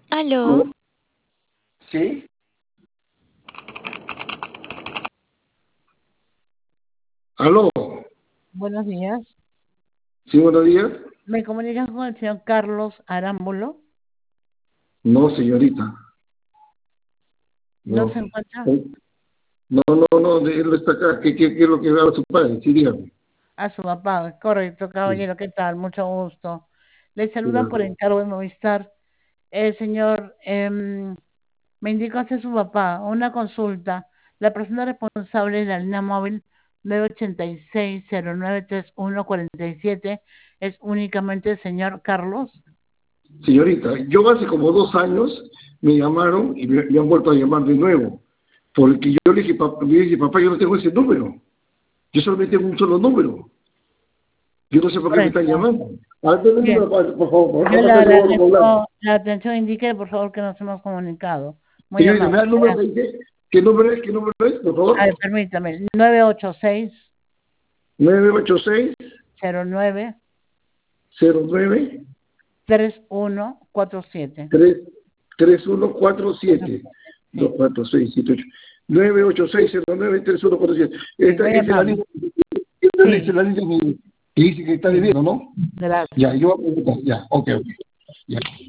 Aló, ¿No? ¿Sí? ¿Aló? Buenos días. ¿Sí, buenos días? ¿Me comunican con el señor Carlos Arámbulo? No, señorita. ¿No No. se encuentra? No, no, no, él no está acá. ¿Qué es lo que habla su padre? Sí, dígame. A su papá. Correcto, Sí, caballero. ¿Qué tal? Mucho gusto. Le saluda por dígame. encargo de Movistar. Señor, me indicó hacer su papá una consulta. La persona responsable de la línea móvil 986-093147 es únicamente el señor Carlos. Señorita, yo hace como 2 años me llamaron y me han vuelto a llamar de nuevo. Porque yo le dije, papá, yo no tengo ese número. Yo solamente tengo un solo número. Yo no sé por qué me están Correcto. llamando. A ver, dame el Bien. número, por favor, Yo para le pasar luego con Blanca. agradezco la atención. Indique, por favor, que nos hemos comunicado. Muy Señorita, me amable. da el número, me dice, ¿qué número es? ¿Qué número es, por A ver, favor? permítame. 986 986 09 09 3147. 3147 Sí, 24678 986093147. sí, Esta muy es la amable. línea, esta es Sí, la línea que dice que está sí, debiendo, ¿no? Ya, gracias. yo voy a preguntar, ya, ok, ok. Ya.